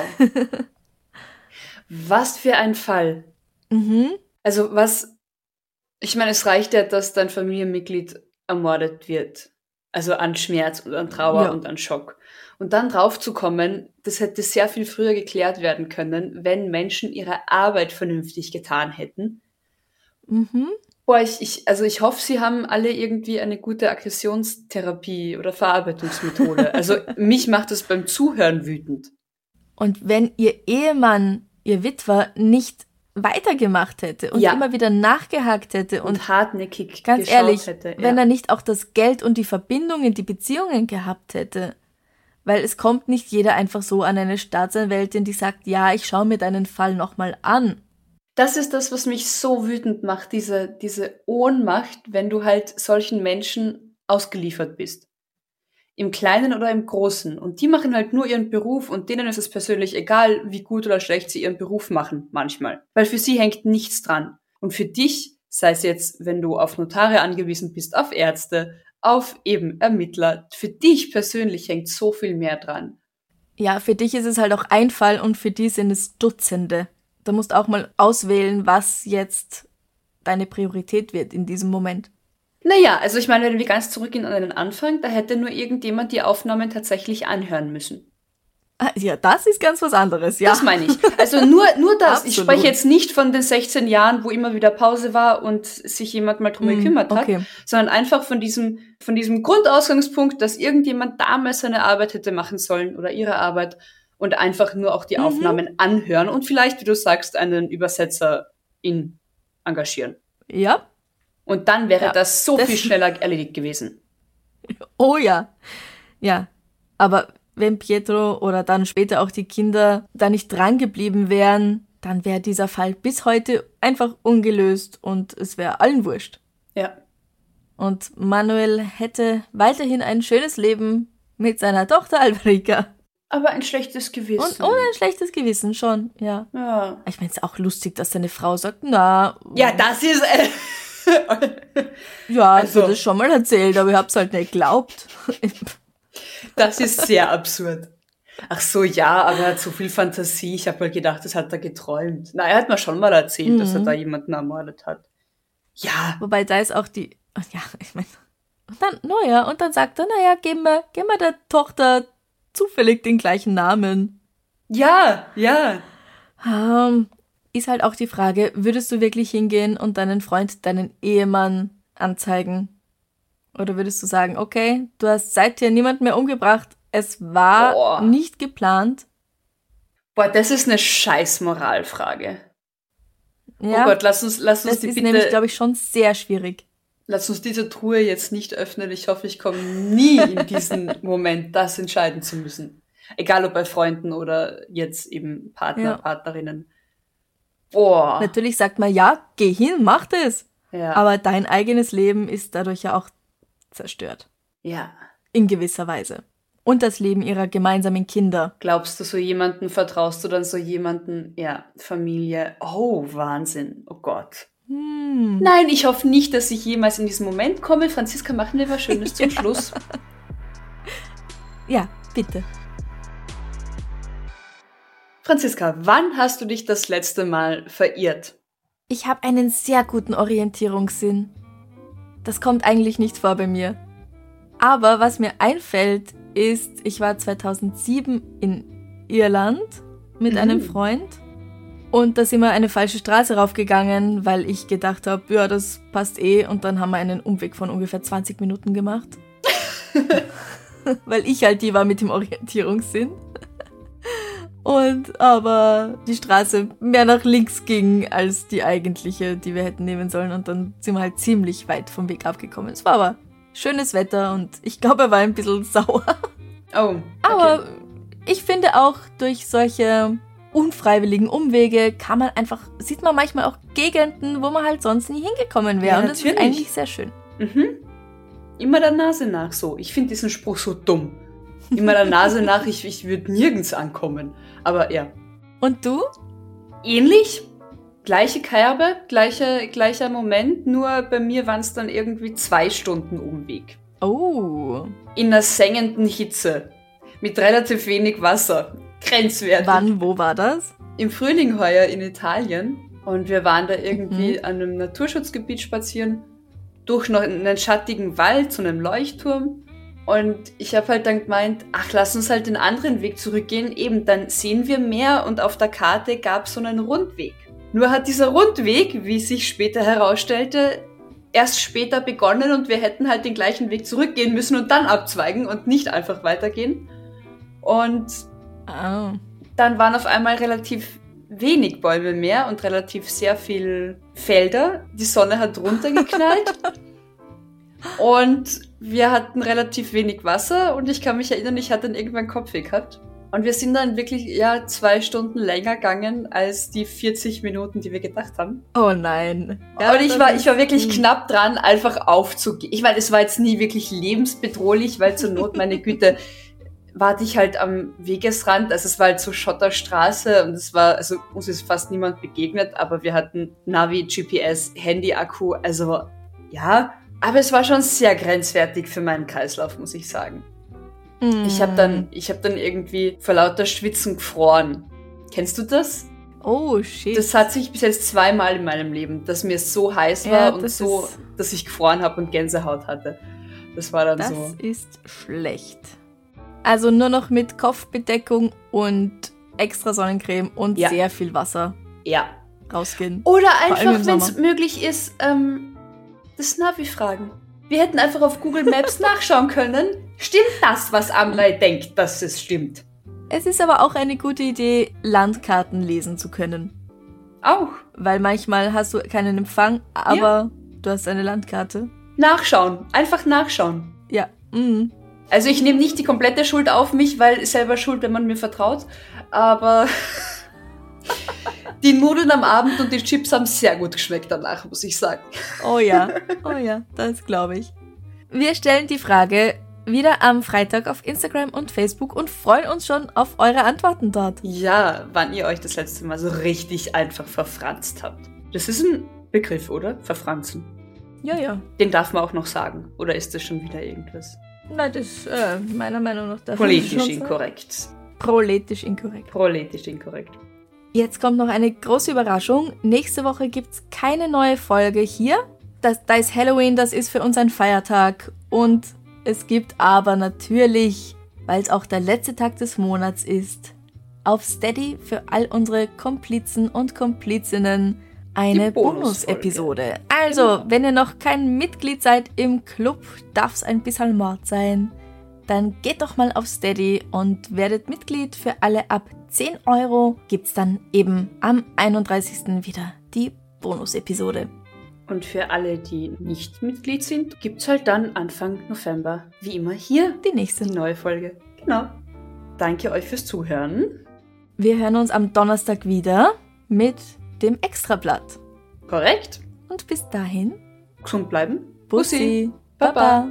Was für ein Fall. Mhm. Also was, ich meine, es reicht ja, dass dein Familienmitglied ermordet wird. Also an Schmerz und an Trauer Ja. und an Schock. Und dann draufzukommen, das hätte sehr viel früher geklärt werden können, wenn Menschen ihre Arbeit vernünftig getan hätten. Mhm. Boah, ich, ich, also ich hoffe, sie haben alle irgendwie eine gute Aggressionstherapie oder Verarbeitungsmethode. Also mich macht das beim Zuhören wütend. Und wenn ihr Ehemann, ihr Witwer, nicht weitergemacht hätte und Ja. immer wieder nachgehakt hätte und, Und hartnäckig ganz geschaut ehrlich, hätte. Ja. wenn er nicht auch das Geld und die Verbindungen, die Beziehungen gehabt hätte. Weil es kommt nicht jeder einfach so an eine Staatsanwältin, die sagt, ja, ich schaue mir deinen Fall nochmal an. Das ist das, was mich so wütend macht, diese, diese Ohnmacht, wenn du halt solchen Menschen ausgeliefert bist. Im Kleinen oder im Großen. Und die machen halt nur ihren Beruf und denen ist es persönlich egal, wie gut oder schlecht sie ihren Beruf machen, manchmal. Weil für sie hängt nichts dran. Und für dich, sei es jetzt, wenn du auf Notare angewiesen bist, auf Ärzte, auf eben Ermittler, für dich persönlich hängt so viel mehr dran. Ja, für dich ist es halt auch ein Fall und für die sind es Dutzende. Da musst auch mal auswählen, was jetzt deine Priorität wird in diesem Moment. Naja, also ich meine, wenn wir ganz zurückgehen an den Anfang, da hätte nur irgendjemand die Aufnahmen tatsächlich anhören müssen. Ah, ja, das ist ganz was anderes, ja. Das meine ich. Also nur, nur das. Ich Absolut. spreche jetzt nicht von den sechzehn Jahren, wo immer wieder Pause war und sich jemand mal drum Mm, gekümmert hat, okay. sondern einfach von diesem, von diesem Grundausgangspunkt, dass irgendjemand damals seine Arbeit hätte machen sollen oder ihre Arbeit und einfach nur auch die Mhm. Aufnahmen anhören und vielleicht, wie du sagst, einen Übersetzer in engagieren. Ja, Und dann wäre Ja, das so das- viel schneller erledigt gewesen. oh ja. Ja, aber wenn Pietro oder dann später auch die Kinder da nicht dran geblieben wären, dann wäre dieser Fall bis heute einfach ungelöst und es wäre allen wurscht. Ja. Und Manuel hätte weiterhin ein schönes Leben mit seiner Tochter Alberica. Aber ein schlechtes Gewissen. Und ohne ein schlechtes Gewissen schon, ja. Ja. Ich meine, es ist auch lustig, dass seine Frau sagt, na, Ja, das ist... Äh, ja, also- also das schon mal erzählt, aber ich hab's halt nicht geglaubt. Das ist sehr absurd. Ach so, ja, aber er hat so viel Fantasie. Ich habe mal gedacht, das hat er geträumt. Na, er hat mir schon mal erzählt, Mhm. dass er da jemanden ermordet hat. Ja, Wobei da ist auch die, ja, ich meine, und dann, naja, und dann sagt er, naja, geben wir, geben wir der Tochter zufällig den gleichen Namen. ja, ja. Ähm, ist halt auch die Frage, würdest du wirklich hingehen und deinen Freund, deinen Ehemann anzeigen? Oder würdest du sagen, okay, du hast seither niemanden mehr umgebracht, es war Boah. nicht geplant. Boah, das ist eine scheiß Moralfrage. Ja, Oh Gott, lass uns, lass uns das die ist bitte, nämlich, glaube ich, schon sehr schwierig. lass uns diese Truhe jetzt nicht öffnen. Ich hoffe, ich komme nie in diesen Moment, das entscheiden zu müssen. Egal ob bei Freunden oder jetzt eben Partner, Ja. Partnerinnen. Boah. Natürlich sagt man, ja, geh hin, mach das. Ja. Aber dein eigenes Leben ist dadurch ja auch zerstört. ja. In gewisser Weise. Und das Leben ihrer gemeinsamen Kinder. Glaubst du so jemanden, vertraust du dann so jemanden, ja, Familie, oh, Wahnsinn, oh Gott. Hm. Nein, ich hoffe nicht, dass ich jemals in diesen Moment komme. Franziska, machen wir was Schönes zum Schluss. Ja, bitte. Franziska, wann hast du dich das letzte Mal verirrt? Ich habe einen sehr guten Orientierungssinn. Das kommt eigentlich nicht vor bei mir. Aber was mir einfällt, ist, ich war zweitausendsieben in Irland mit mhm. einem Freund und da sind wir eine falsche Straße raufgegangen, weil ich gedacht habe, ja, das passt eh, und dann haben wir einen Umweg von ungefähr zwanzig Minuten gemacht. Weil ich halt die war mit dem Orientierungssinn. Und aber die Straße mehr nach links ging als die eigentliche, die wir hätten nehmen sollen, und dann sind wir halt ziemlich weit vom Weg abgekommen. Es war aber schönes Wetter und ich glaube, er war ein bisschen sauer. Oh, okay. Aber ich finde auch, durch solche unfreiwilligen Umwege kann man einfach, sieht man manchmal auch Gegenden, wo man halt sonst nie hingekommen wäre. Ja, und das ist eigentlich sehr schön. Mhm. Immer der Nase nach so. Ich finde diesen Spruch so dumm. Immer der Nase nach, ich, ich würde nirgends ankommen. Aber ja. Und du? Ähnlich. Gleiche Kerbe, gleiche, gleicher Moment, nur bei mir waren es dann irgendwie zwei Stunden Umweg. Oh. In einer sengenden Hitze. Mit relativ wenig Wasser. Grenzwertig. Wann, wo war das? Im Frühling heuer in Italien. Und wir waren da irgendwie mhm. an einem Naturschutzgebiet spazieren. Durch noch einen schattigen Wald zu einem Leuchtturm. Und ich habe halt dann gemeint, ach, lass uns halt den anderen Weg zurückgehen. Eben, dann sehen wir mehr, und auf der Karte gab es so einen Rundweg. Nur hat dieser Rundweg, wie sich später herausstellte, erst später begonnen, und wir hätten halt den gleichen Weg zurückgehen müssen und dann abzweigen und nicht einfach weitergehen. Und oh. dann waren auf einmal relativ wenig Bäume mehr und relativ sehr viel Felder. Die Sonne hat runtergeknallt. Und wir hatten relativ wenig Wasser, und ich kann mich erinnern, ich hatte dann irgendwann Kopfweh gehabt. Und wir sind dann wirklich, ja, zwei Stunden länger gegangen als die vierzig Minuten, die wir gedacht haben. Oh nein. Ja, und ich war, ich war wirklich knapp dran, einfach aufzugehen. Ich meine, es war jetzt nie wirklich lebensbedrohlich, weil zur Not, meine Güte, warte ich halt am Wegesrand. Also es war halt so Schotterstraße, und es war, also uns ist fast niemand begegnet, aber wir hatten Navi, G P S, Handy-Akku, also ja. Aber es war schon sehr grenzwertig für meinen Kreislauf, muss ich sagen. Mm. Ich habe dann, ich hab dann irgendwie vor lauter Schwitzen gefroren. Kennst du das? Oh, shit. Das hat sich bis jetzt zweimal in meinem Leben, dass mir so heiß war, ja, und so, dass ich gefroren habe und Gänsehaut hatte. Das war dann das so. Das ist schlecht. Also nur noch mit Kopfbedeckung und extra Sonnencreme und ja. sehr viel Wasser. Ja. Rausgehen. Oder einfach, wenn es möglich ist, ähm, das Navi fragen. Wir hätten einfach auf Google Maps nachschauen können. Stimmt das, was Amrei denkt, dass es stimmt? Es ist aber auch eine gute Idee, Landkarten lesen zu können. Auch. Weil manchmal hast du keinen Empfang, aber ja. du hast eine Landkarte. Nachschauen. Einfach nachschauen. Ja. Mhm. Also ich nehme nicht die komplette Schuld auf mich, weil selber schuld, wenn man mir vertraut. Aber die Nudeln am Abend und die Chips haben sehr gut geschmeckt danach, muss ich sagen. Oh ja, oh ja, das glaube ich. Wir stellen die Frage wieder am Freitag auf Instagram und Facebook und freuen uns schon auf eure Antworten dort. Ja, wann ihr euch das letzte Mal so richtig einfach verfranst habt. Das ist ein Begriff, oder? Verfranzen. Ja, ja. Den darf man auch noch sagen. Oder ist das schon wieder irgendwas? Nein, das äh, meiner Meinung nach darf Politisch schon inkorrekt. Sagen. Proletisch inkorrekt. Proletisch inkorrekt. Jetzt kommt noch eine große Überraschung. Nächste Woche gibt's keine neue Folge hier. Das, da ist Halloween, das ist für uns ein Feiertag. Und es gibt aber natürlich, weil es auch der letzte Tag des Monats ist, auf Steady für all unsere Komplizen und Komplizinnen eine Bonus-Episode. Also, genau. Wenn ihr noch kein Mitglied seid im Club, darf's ein bisschen Mord sein, dann geht doch mal auf Steady und werdet Mitglied. Für alle ab zehn Euro gibt's dann eben am einunddreißigsten wieder die Bonus-Episode. Und für alle, die nicht Mitglied sind, gibt's halt dann Anfang November, wie immer, hier die nächste, die neue Folge. Genau. Danke euch fürs Zuhören. Wir hören uns am Donnerstag wieder mit dem Extrablatt. Korrekt. Und bis dahin gesund bleiben. Bussi. Baba.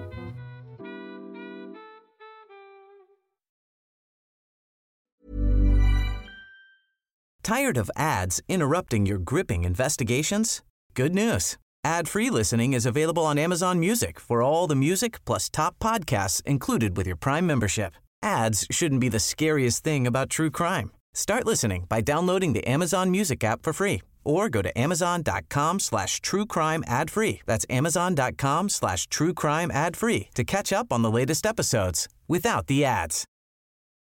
Tired of ads interrupting your gripping investigations? Good news. Ad-free listening is available on Amazon Music for all the music plus top podcasts included with your Prime membership. Ads shouldn't be the scariest thing about true crime. Start listening by downloading the Amazon Music app for free or go to amazon.com slash true crime ad free. That's amazon.com slash true crime ad free to catch up on the latest episodes without the ads.